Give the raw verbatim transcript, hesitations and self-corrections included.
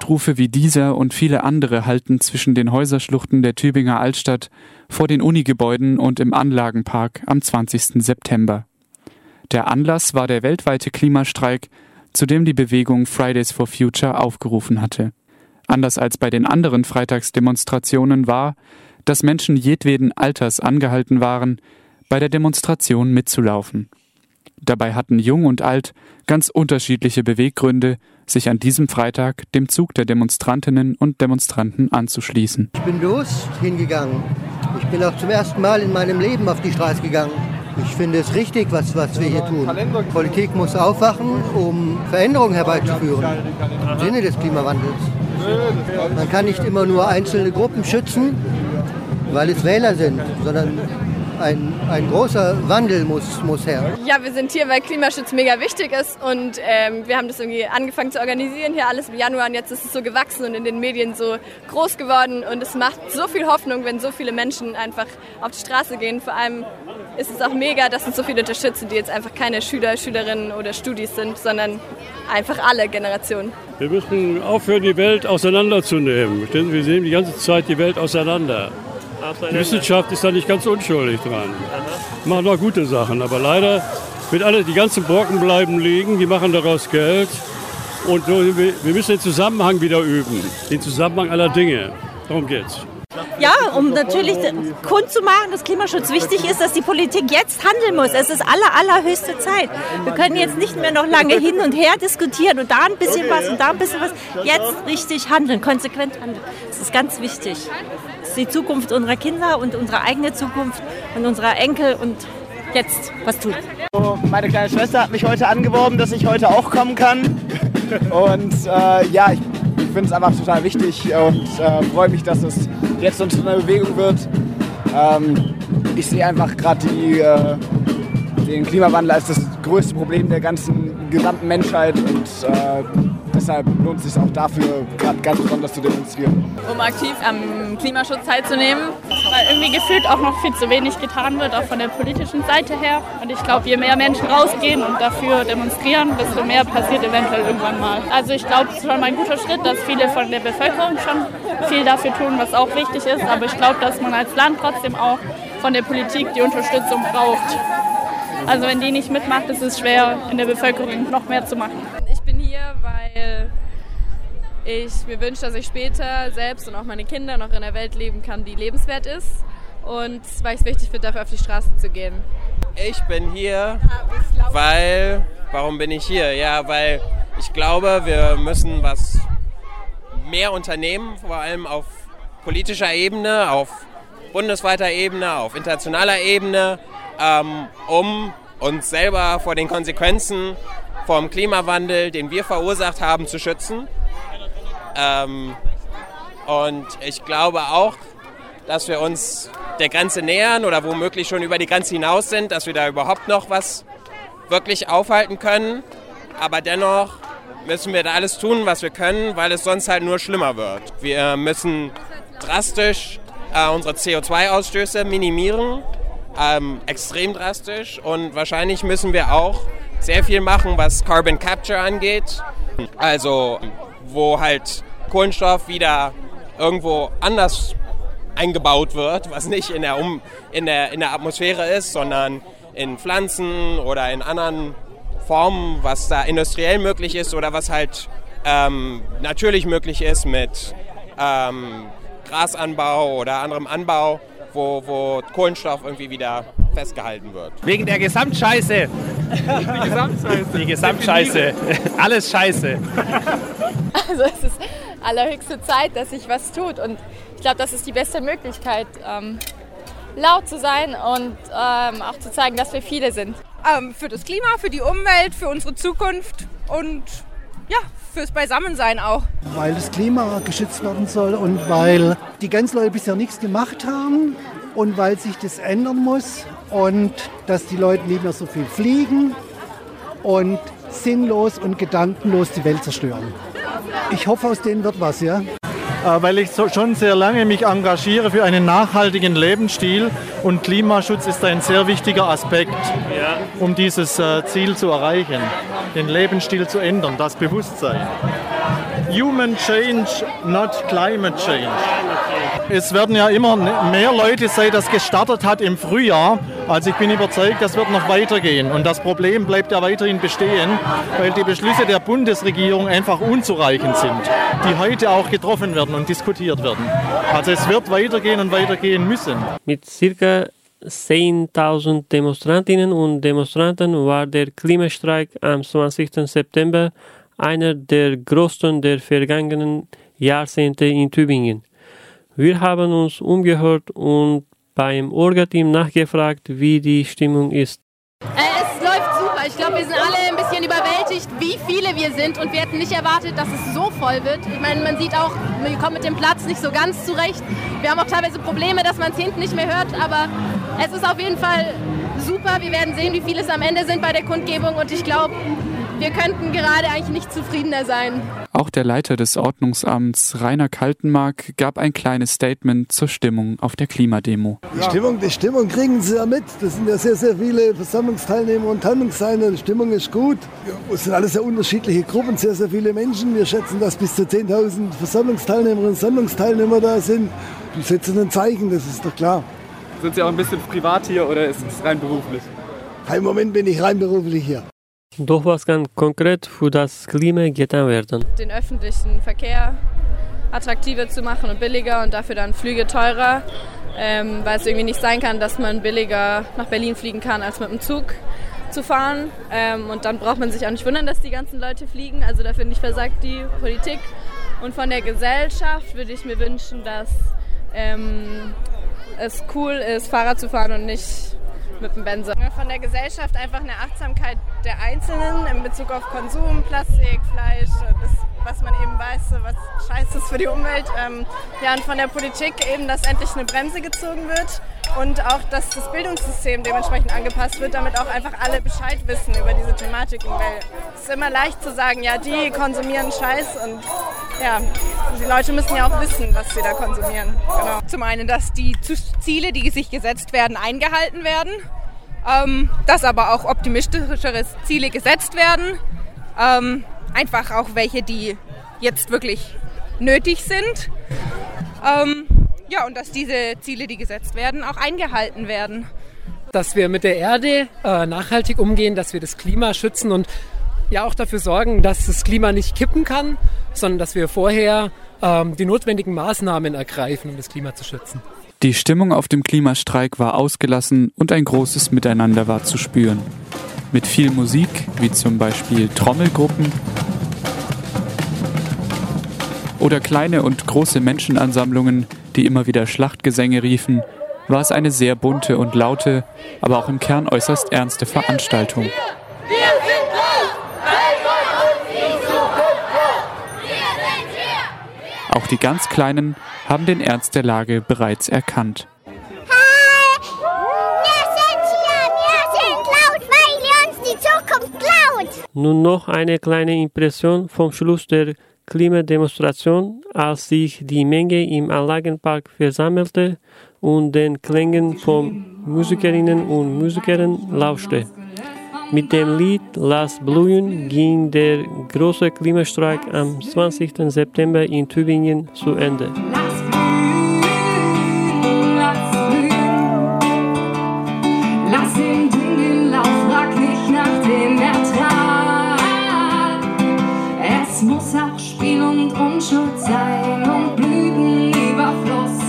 Notrufe wie dieser und viele andere hallten zwischen den Häuserschluchten der Tübinger Altstadt, vor den Unigebäuden und im Anlagenpark am zwanzigsten September. Der Anlass war der weltweite Klimastreik, zu dem die Bewegung Fridays for Future aufgerufen hatte. Anders als bei den anderen Freitagsdemonstrationen war, dass Menschen jedweden Alters angehalten waren, bei der Demonstration mitzulaufen. Dabei hatten Jung und Alt ganz unterschiedliche Beweggründe, sich an diesem Freitag dem Zug der Demonstrantinnen und Demonstranten anzuschließen. Ich bin bewusst hingegangen. Ich bin auch zum ersten Mal in meinem Leben auf die Straße gegangen. Ich finde es richtig, was, was wir hier tun. Die Politik muss aufwachen, um Veränderungen herbeizuführen im Sinne des Klimawandels. Man kann nicht immer nur einzelne Gruppen schützen, weil es Wähler sind, sondern ein, ein großer Wandel muss, muss her. Ja, wir sind hier, weil Klimaschutz mega wichtig ist und ähm, wir haben das irgendwie angefangen zu organisieren, hier alles im Januar und jetzt ist es so gewachsen und in den Medien so groß geworden und es macht so viel Hoffnung, wenn so viele Menschen einfach auf die Straße gehen. Vor allem ist es auch mega, dass uns so viele unterstützen, die jetzt einfach keine Schüler, Schülerinnen oder Studis sind, sondern einfach alle Generationen. Wir müssen aufhören, die Welt auseinanderzunehmen. Wir nehmen die ganze Zeit die Welt auseinander. Die Wissenschaft ist da nicht ganz unschuldig dran. Machen auch gute Sachen, aber leider wird alle, die ganzen Brocken bleiben liegen, die machen daraus Geld. Und wir müssen den Zusammenhang wieder üben, den Zusammenhang aller Dinge. Darum geht's. Ja, um natürlich kundzumachen, dass Klimaschutz wichtig ist, dass die Politik jetzt handeln muss. Es ist aller, allerhöchste Zeit. Wir können jetzt nicht mehr noch lange hin und her diskutieren und da ein bisschen was und da ein bisschen was. Jetzt richtig handeln, konsequent handeln. Das ist ganz wichtig. Das ist die Zukunft unserer Kinder und unsere eigene Zukunft und unserer Enkel und jetzt was tun. Meine kleine Schwester hat mich heute angeworben, dass ich heute auch kommen kann. Und äh, ja, ich finde es einfach total wichtig und äh, freue mich, dass es jetzt so eine Bewegung wird. Ähm, ich sehe einfach gerade äh, den Klimawandel als das größte Problem der ganzen gesamten Menschheit und äh, deshalb lohnt es sich auch dafür, gerade ganz besonders zu demonstrieren. Um aktiv am Klimaschutz teilzunehmen, weil irgendwie gefühlt auch noch viel zu wenig getan wird, auch von der politischen Seite her. Und ich glaube, je mehr Menschen rausgehen und dafür demonstrieren, desto mehr passiert eventuell irgendwann mal. Also ich glaube, es ist schon mal ein guter Schritt, dass viele von der Bevölkerung schon viel dafür tun, was auch wichtig ist. Aber ich glaube, dass man als Land trotzdem auch von der Politik die Unterstützung braucht. Also wenn die nicht mitmacht, ist es schwer, in der Bevölkerung noch mehr zu machen. Ich bin hier, weil ich mir wünsche, dass ich später selbst und auch meine Kinder noch in einer Welt leben kann, die lebenswert ist. Und weil ich es wichtig finde, dafür auf die Straße zu gehen. Ich bin hier, weil... Warum bin ich hier? Ja, weil ich glaube, wir müssen was mehr unternehmen, vor allem auf politischer Ebene, auf bundesweiter Ebene, auf internationaler Ebene, ähm, um uns selber vor den Konsequenzen vom Klimawandel, den wir verursacht haben, zu schützen. Ähm, und ich glaube auch, dass wir uns der Grenze nähern oder womöglich schon über die Grenze hinaus sind, dass wir da überhaupt noch was wirklich aufhalten können. Aber dennoch müssen wir da alles tun, was wir können, weil es sonst halt nur schlimmer wird. Wir müssen drastisch äh, unsere C O zwei Ausstöße minimieren, ähm, extrem drastisch. Und wahrscheinlich müssen wir auch sehr viel machen, was Carbon Capture angeht. Also wo halt Kohlenstoff wieder irgendwo anders eingebaut wird, was nicht in der, um, in der, in der Atmosphäre ist, sondern in Pflanzen oder in anderen Formen, was da industriell möglich ist oder was halt ähm, natürlich möglich ist mit ähm, Grasanbau oder anderem Anbau, wo, wo Kohlenstoff irgendwie wieder festgehalten wird. Wegen der Gesamtscheiße. Die Gesamtscheiße. Die Gesamtscheiße. Alles Scheiße. Also es ist allerhöchste Zeit, dass sich was tut und ich glaube, das ist die beste Möglichkeit, ähm, laut zu sein und ähm, auch zu zeigen, dass wir viele sind. Ähm, für das Klima, für die Umwelt, für unsere Zukunft und ja, fürs Beisammensein auch. Weil das Klima geschützt werden soll und weil die ganzen Leute bisher nichts gemacht haben und weil sich das ändern muss und dass die Leute nicht mehr so viel fliegen und sinnlos und gedankenlos die Welt zerstören. Ich hoffe, aus denen wird was, ja. Weil ich so schon sehr lange mich engagiere für einen nachhaltigen Lebensstil und Klimaschutz ist ein sehr wichtiger Aspekt, ja, um dieses äh, Ziel zu erreichen, den Lebensstil zu ändern, das Bewusstsein. Human Change, not Climate Change. Es werden ja immer mehr Leute, seit das gestartet hat im Frühjahr. Also ich bin überzeugt, das wird noch weitergehen. Und das Problem bleibt ja weiterhin bestehen, weil die Beschlüsse der Bundesregierung einfach unzureichend sind, die heute auch getroffen werden und diskutiert werden. Also es wird weitergehen und weitergehen müssen. Mit circa zehntausend Demonstrantinnen und Demonstranten war der Klimastreik am zwanzigsten September einer der größten der vergangenen Jahrzehnte in Tübingen. Wir haben uns umgehört und beim Orga-Team nachgefragt, wie die Stimmung ist. Es läuft super. Ich glaube, wir sind alle ein bisschen überwältigt, wie viele wir sind. Und wir hätten nicht erwartet, dass es so voll wird. Ich meine, man sieht auch, wir kommen mit dem Platz nicht so ganz zurecht. Wir haben auch teilweise Probleme, dass man es hinten nicht mehr hört. Aber es ist auf jeden Fall super. Wir werden sehen, wie viele es am Ende sind bei der Kundgebung. Und ich glaube, wir könnten gerade eigentlich nicht zufriedener sein. Auch der Leiter des Ordnungsamts, Rainer Kaltenmark, gab ein kleines Statement zur Stimmung auf der Klimademo. Die Stimmung, die Stimmung kriegen Sie ja mit. Das sind ja sehr, sehr viele Versammlungsteilnehmer und Teilnehmer. Die Stimmung ist gut. Es sind alles sehr unterschiedliche Gruppen, sehr, sehr viele Menschen. Wir schätzen, dass bis zu zehntausend Versammlungsteilnehmerinnen und Versammlungsteilnehmer da sind. Die setzen ein Zeichen, das ist doch klar. Sind Sie auch ein bisschen privat hier oder ist es rein beruflich? Im Moment bin ich rein beruflich hier. Doch was kann konkret für das Klima getan werden? Den öffentlichen Verkehr attraktiver zu machen und billiger und dafür dann Flüge teurer, ähm, weil es irgendwie nicht sein kann, dass man billiger nach Berlin fliegen kann, als mit dem Zug zu fahren. Ähm, und dann braucht man sich auch nicht wundern, dass die ganzen Leute fliegen. Also da finde ich, versagt die Politik. Und von der Gesellschaft würde ich mir wünschen, dass ähm, es cool ist, Fahrrad zu fahren und nicht mit dem Benzer. Von der Gesellschaft einfach eine Achtsamkeit der Einzelnen in Bezug auf Konsum, Plastik, Fleisch, das, was man eben weiß, was scheiße ist für die Umwelt. Ähm, ja, und von der Politik eben, dass endlich eine Bremse gezogen wird und auch, dass das Bildungssystem dementsprechend angepasst wird, damit auch einfach alle Bescheid wissen über diese Thematiken. Weil es ist immer leicht zu sagen, ja, die konsumieren Scheiß und ja, die Leute müssen ja auch wissen, was sie da konsumieren. Genau. Zum einen, dass die Ziele, die sich gesetzt werden, eingehalten werden, ähm, dass aber auch optimistischere Ziele gesetzt werden, ähm, einfach auch welche, die jetzt wirklich nötig sind. Ähm, ja, und dass diese Ziele, die gesetzt werden, auch eingehalten werden. Dass wir mit der Erde äh, nachhaltig umgehen, dass wir das Klima schützen und ja auch dafür sorgen, dass das Klima nicht kippen kann, sondern dass wir vorher ähm, die notwendigen Maßnahmen ergreifen, um das Klima zu schützen. Die Stimmung auf dem Klimastreik war ausgelassen und ein großes Miteinander war zu spüren. Mit viel Musik, wie zum Beispiel Trommelgruppen oder kleine und große Menschenansammlungen, die immer wieder Schlachtgesänge riefen, war es eine sehr bunte und laute, aber auch im Kern äußerst ernste Veranstaltung. Wir sind groß, weil von uns die Zukunft kommt. Wir sind hier. Auch die ganz Kleinen haben den Ernst der Lage bereits erkannt. Hi, wir sind hier, wir sind laut, weil ihr uns die Zukunft klaut. Nun noch eine kleine Impression vom Schluss der Klimademonstration, als sich die Menge im Anlagenpark versammelte und den Klängen von Musikerinnen und Musikern lauschte. Mit dem Lied Lass blühen ging der große Klimastreik am zwanzigsten September in Tübingen zu Ende. Lass blühen, lass blühen. Lass den Dingenlauf, frag nicht nach dem Ertrag. Es muss auch Spiel und Unschuld sein und Blütenüberfluss.